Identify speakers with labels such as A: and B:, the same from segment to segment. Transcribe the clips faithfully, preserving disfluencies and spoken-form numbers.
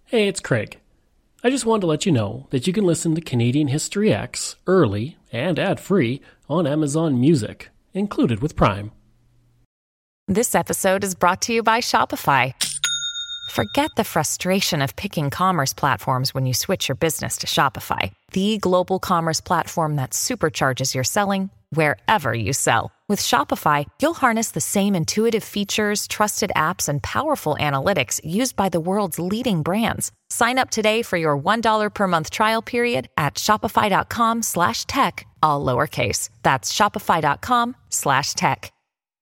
A: Hey, it's Craig. I just wanted to let you know that you can listen to Canadian History X early and ad-free on Amazon Music, included with Prime.
B: This episode is brought to you by Shopify. Forget the frustration of picking commerce platforms when you switch your business to Shopify, the global commerce platform that supercharges your selling wherever you sell. With Shopify, you'll harness the same intuitive features, trusted apps, and powerful analytics used by the world's leading brands. Sign up today for your one dollar per month trial period at shopify.com slash tech, all lowercase. That's shopify.com slash tech.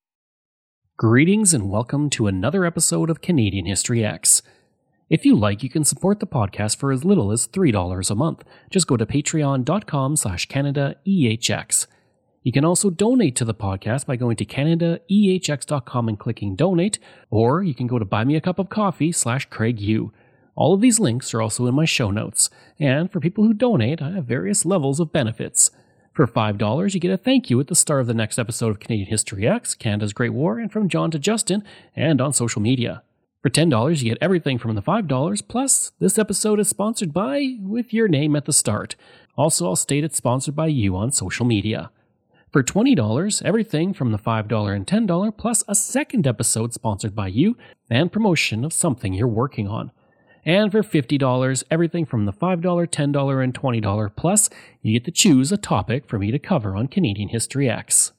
A: Greetings and welcome to another episode of Canadian History X. If you like, you can support the podcast for as little as three dollars a month. Just go to patreon.com slash CanadaEHX. You can also donate to the podcast by going to canada e h x dot com and clicking donate, or you can go to buymeacupofcoffee slash CraigU. All of these links are also in my show notes, and for people who donate, I have various levels of benefits. For five dollars, you get a thank you at the start of the next episode of Canadian History X, Canada's Great War, and from John to Justin, and on social media. For ten dollars, you get everything from the five dollars, plus this episode is sponsored by, with your name at the start. Also, I'll state it's sponsored by you on social media. For twenty dollars, everything from the five dollars and ten dollars, plus a second episode sponsored by you, and promotion of something you're working on. And for fifty dollars, everything from the five dollars, ten dollars, and twenty dollars, plus you get to choose a topic for me to cover on Canadian History X.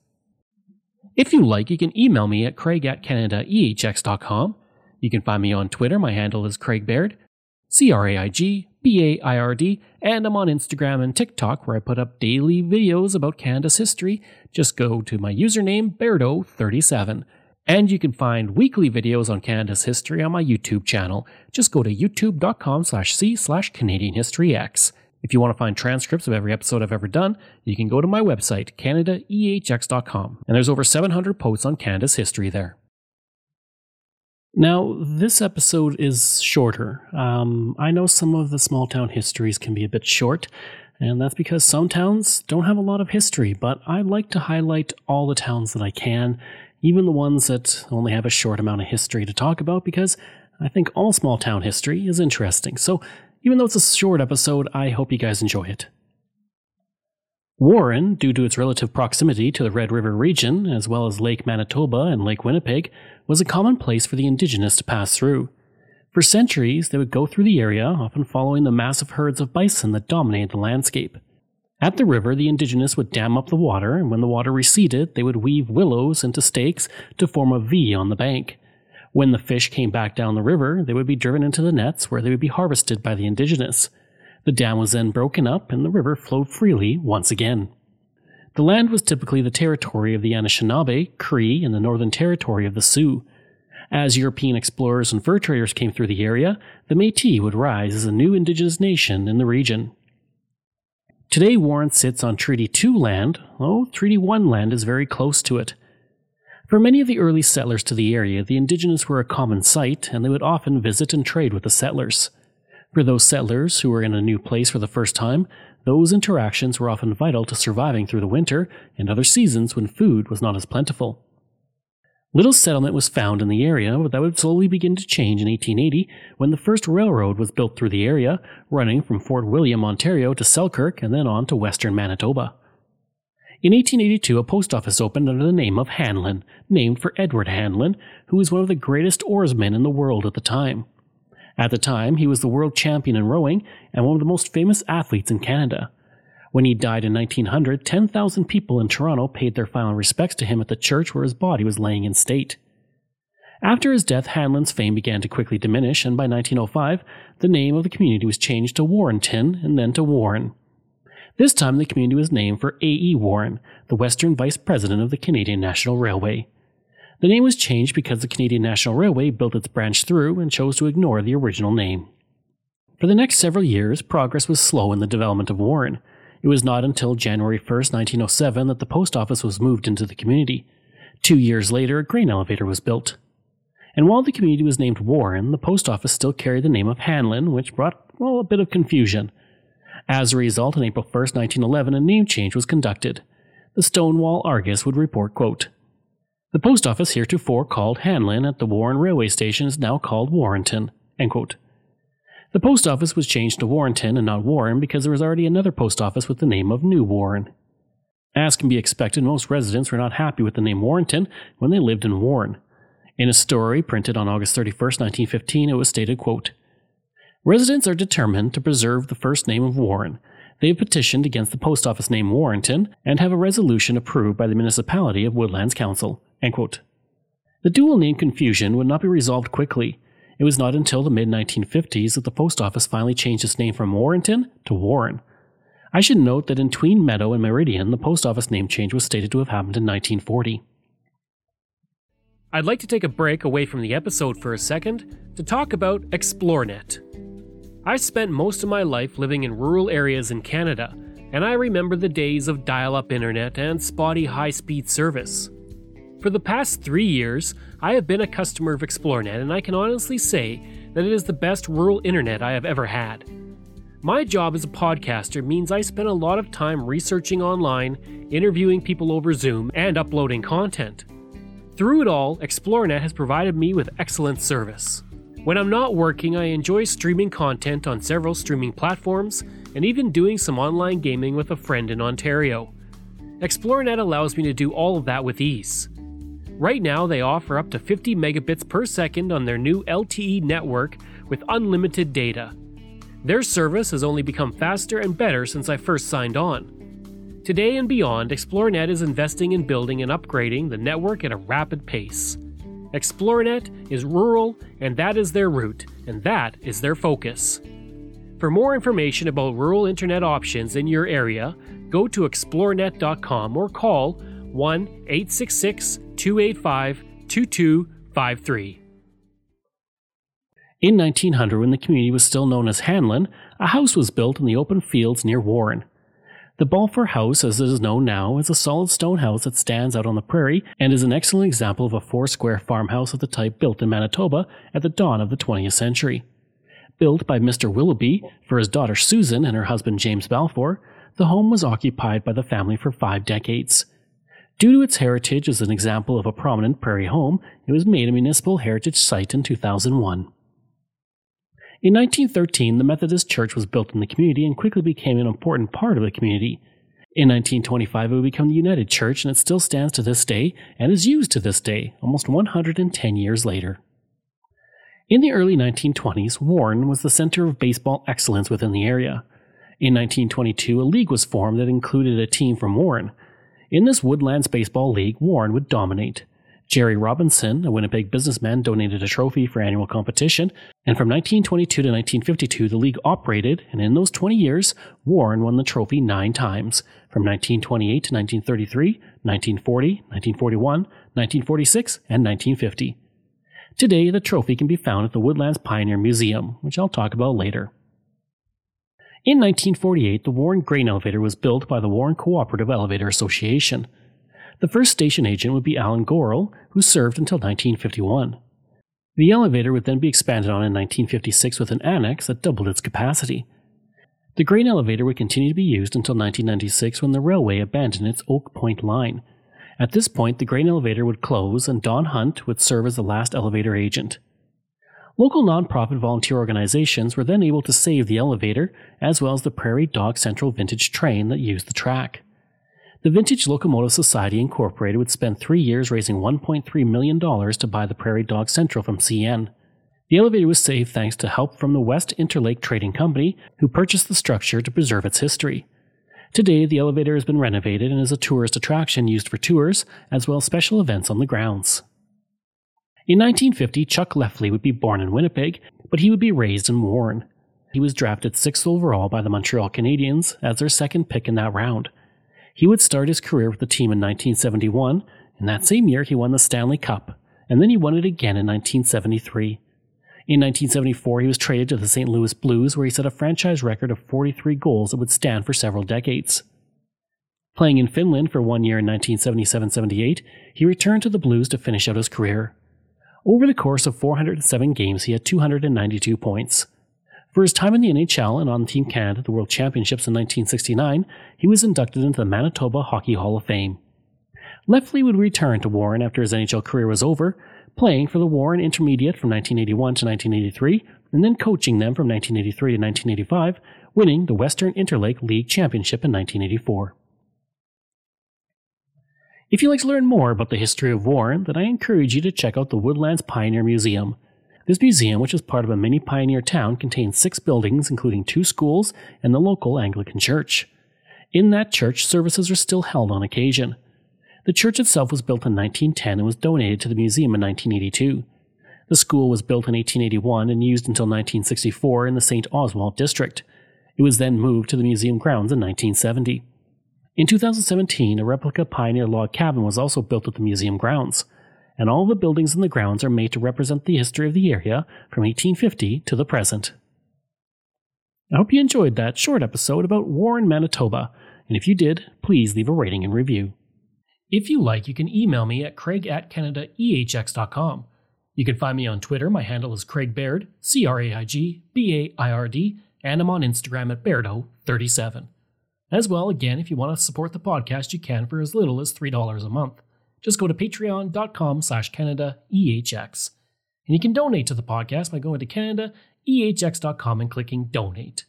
A: If you like, you can email me at craig at canada e h x dot com. You can find me on Twitter, my handle is Craig Baird, C R A I G B A I R D, and I'm on Instagram and TikTok where I put up daily videos about Canada's history. Just go to my username, Bairdo thirty-seven. And you can find weekly videos on Canada's history on my YouTube channel. Just go to youtube.com slash c slash Canadian History X. If you want to find transcripts of every episode I've ever done, you can go to my website, canada e h x dot com. And there's over seven hundred posts on Canada's history there. Now, this episode is shorter. Um, I know some of the small town histories can be a bit short, and that's because some towns don't have a lot of history, but I like to highlight all the towns that I can, even the ones that only have a short amount of history to talk about, because I think all small town history is interesting. So even though it's a short episode, I hope you guys enjoy it. Warren, due to its relative proximity to the Red River region, as well as Lake Manitoba and Lake Winnipeg, was a common place for the Indigenous to pass through. For centuries, they would go through the area, often following the massive herds of bison that dominated the landscape. At the river, the Indigenous would dam up the water, and when the water receded, they would weave willows into stakes to form a V on the bank. When the fish came back down the river, they would be driven into the nets where they would be harvested by the Indigenous. The dam was then broken up, and the river flowed freely once again. The land was typically the territory of the Anishinaabe, Cree, and the Northern Territory of the Sioux. As European explorers and fur traders came through the area, the Métis would rise as a new Indigenous nation in the region. Today, Warren sits on Treaty two land, though Treaty one land is very close to it. For many of the early settlers to the area, the Indigenous were a common sight, and they would often visit and trade with the settlers. For those settlers who were in a new place for the first time, those interactions were often vital to surviving through the winter and other seasons when food was not as plentiful. Little settlement was found in the area, but that would slowly begin to change in eighteen eighty when the first railroad was built through the area, running from Fort William, Ontario to Selkirk and then on to western Manitoba. In eighteen eighty-two, a post office opened under the name of Hanlon, named for Edward Hanlon, who was one of the greatest oarsmen in the world at the time. At the time, he was the world champion in rowing and one of the most famous athletes in Canada. When he died in nineteen hundred, ten thousand people in Toronto paid their final respects to him at the church where his body was laying in state. After his death, Hanlon's fame began to quickly diminish, and by nineteen oh five, the name of the community was changed to Warrenton and then to Warren. This time, the community was named for A E Warren, the Western Vice President of the Canadian National Railway. The name was changed because the Canadian National Railway built its branch through and chose to ignore the original name. For the next several years, progress was slow in the development of Warren. It was not until January first, nineteen oh seven that the post office was moved into the community. Two years later, a grain elevator was built. And while the community was named Warren, the post office still carried the name of Hanlon, which brought, well, a bit of confusion. As a result, on April first, nineteen eleven, a name change was conducted. The Stonewall Argus would report, quote, "The post office heretofore called Hanlon at the Warren Railway Station is now called Warrenton," end quote. The post office was changed to Warrenton and not Warren because there was already another post office with the name of New Warren. As can be expected, most residents were not happy with the name Warrenton when they lived in Warren. In a story printed on August thirty-first, nineteen fifteen, it was stated, quote, "Residents are determined to preserve the first name of Warren. They have petitioned against the post office name Warrenton and have a resolution approved by the municipality of Woodlands Council." End quote. The dual name confusion would not be resolved quickly. It was not until the mid nineteen fifties that the post office finally changed its name from Warrenton to Warren. I should note that in Tweed Meadow and Meridian, the post office name change was stated to have happened in nineteen forty. I'd like to take a break away from the episode for a second to talk about ExploreNet. I spent most of my life living in rural areas in Canada, and I remember the days of dial-up internet and spotty high-speed service. For the past three years, I have been a customer of ExploreNet, and I can honestly say that it is the best rural internet I have ever had. My job as a podcaster means I spend a lot of time researching online, interviewing people over Zoom, and uploading content. Through it all, ExploreNet has provided me with excellent service. When I'm not working, I enjoy streaming content on several streaming platforms, and even doing some online gaming with a friend in Ontario. ExploreNet allows me to do all of that with ease. Right now, they offer up to fifty megabits per second on their new L T E network with unlimited data. Their service has only become faster and better since I first signed on. Today and beyond, ExploreNet is investing in building and upgrading the network at a rapid pace. ExploreNet is rural, and that is their route, and that is their focus. For more information about rural internet options in your area, go to explorenet dot com or call one eight six six, two eight five, two two five three. In nineteen hundred, when the community was still known as Hanlon, a house was built in the open fields near Warren. The Balfour House, as it is known now, is a solid stone house that stands out on the prairie and is an excellent example of a four-square farmhouse of the type built in Manitoba at the dawn of the twentieth century. Built by Mister Willoughby for his daughter Susan and her husband James Balfour, the home was occupied by the family for five decades. Due to its heritage as an example of a prominent prairie home, it was made a municipal heritage site in two thousand one. In nineteen thirteen, the Methodist Church was built in the community and quickly became an important part of the community. In nineteen twenty-five, it would become the United Church, and it still stands to this day and is used to this day, almost one hundred ten years later. In the early nineteen twenties, Warren was the center of baseball excellence within the area. In nineteen twenty-two, a league was formed that included a team from Warren. In this Woodlands Baseball League, Warren would dominate. Jerry Robinson, a Winnipeg businessman, donated a trophy for annual competition, and from nineteen twenty-two to nineteen fifty-two the league operated, and in those twenty years, Warren won the trophy nine times, from nineteen twenty-eight to nineteen thirty-three, nineteen forty, nineteen forty-one, nineteen forty-six, and nineteen fifty. Today, the trophy can be found at the Woodlands Pioneer Museum, which I'll talk about later. In nineteen forty-eight, the Warren Grain Elevator was built by the Warren Cooperative Elevator Association. The first station agent would be Alan Gorel, who served until nineteen fifty-one. The elevator would then be expanded on in nineteen fifty-six with an annex that doubled its capacity. The grain elevator would continue to be used until nineteen ninety-six when the railway abandoned its Oak Point line. At this point, the grain elevator would close and Don Hunt would serve as the last elevator agent. Local nonprofit volunteer organizations were then able to save the elevator, as well as the Prairie Dog Central vintage train that used the track. The Vintage Locomotive Society Incorporated would spend three years raising one point three million dollars to buy the Prairie Dog Central from C N. The elevator was saved thanks to help from the West Interlake Trading Company, who purchased the structure to preserve its history. Today, the elevator has been renovated and is a tourist attraction used for tours, as well as special events on the grounds. In nineteen fifty, Chuck Lefley would be born in Winnipeg, but he would be raised in Warren. He was drafted sixth overall by the Montreal Canadiens as their second pick in that round. He would start his career with the team in nineteen seventy-one, and that same year he won the Stanley Cup, and then he won it again in nineteen seventy-three. In nineteen seventy-four, he was traded to the Saint Louis Blues, where he set a franchise record of forty-three goals that would stand for several decades. Playing in Finland for one year in nineteen seventy-seven seventy-eight, he returned to the Blues to finish out his career. Over the course of four hundred seven games, he had two hundred ninety-two points. For his time in the N H L and on Team Canada at the World Championships in nineteen sixty-nine, he was inducted into the Manitoba Hockey Hall of Fame. Lefley would return to Warren after his N H L career was over, playing for the Warren Intermediate from nineteen eighty-one to nineteen eighty-three, and then coaching them from nineteen eighty-three to nineteen eighty-five, winning the Western Interlake League Championship in nineteen eighty-four. If you'd like to learn more about the history of Warren, then I encourage you to check out the Woodlands Pioneer Museum. This museum, which is part of a mini pioneer town, contains six buildings, including two schools and the local Anglican church. In that church, services are still held on occasion. The church itself was built in nineteen ten and was donated to the museum in nineteen eighty-two. The school was built in eighteen eighty-one and used until nineteen sixty-four in the Saint Oswald district. It was then moved to the museum grounds in nineteen seventy. In two thousand seventeen, a replica pioneer log cabin was also built at the museum grounds, and all the buildings in the grounds are made to represent the history of the area from eighteen fifty to the present. I hope you enjoyed that short episode about Warren, Manitoba, and if you did, please leave a rating and review. If you like, you can email me at craig at canada e h x dot com. You can find me on Twitter. My handle is Craig Baird, C R A I G B A I R D, and I'm on Instagram at Bairdo thirty-seven. As well, again, if you want to support the podcast, you can for as little as three dollars a month. Just go to patreon.com slash Canada EHX. And you can donate to the podcast by going to canada e h x dot com and clicking Donate.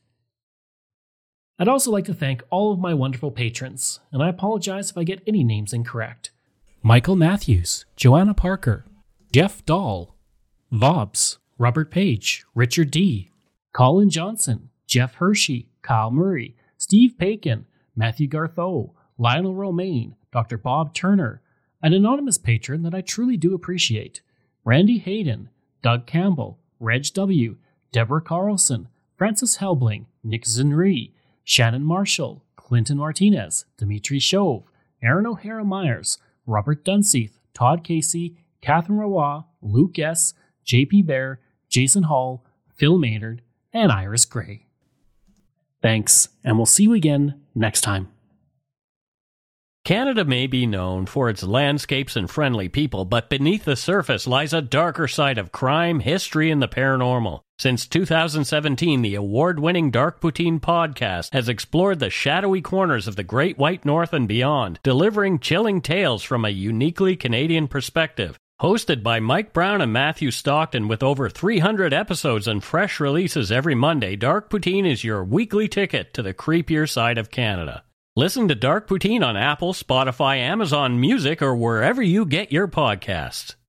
A: I'd also like to thank all of my wonderful patrons, and I apologize if I get any names incorrect. Michael Matthews, Joanna Parker, Jeff Dahl, Vobs, Robert Page, Richard D., Colin Johnson, Jeff Hershey, Kyle Murray, Steve Pakin, Matthew Gartho, Lionel Romaine, Doctor Bob Turner, an anonymous patron that I truly do appreciate, Randy Hayden, Doug Campbell, Reg W., Deborah Carlson, Francis Helbling, Nick Zinri, Shannon Marshall, Clinton Martinez, Dimitri Shove, Aaron O'Hara Myers, Robert Dunseith, Todd Casey, Catherine Rawa, Luke S., J P Bear, Jason Hall, Phil Maynard, and Iris Gray. Thanks, and we'll see you again next time.
C: Canada may be known for its landscapes and friendly people, but beneath the surface lies a darker side of crime, history, and the paranormal. Since two thousand seventeen, the award-winning Dark Poutine podcast has explored the shadowy corners of the Great White North and beyond, delivering chilling tales from a uniquely Canadian perspective. Hosted by Mike Brown and Matthew Stockton with over three hundred episodes and fresh releases every Monday, Dark Poutine is your weekly ticket to the creepier side of Canada. Listen to Dark Poutine on Apple, Spotify, Amazon Music, or wherever you get your podcasts.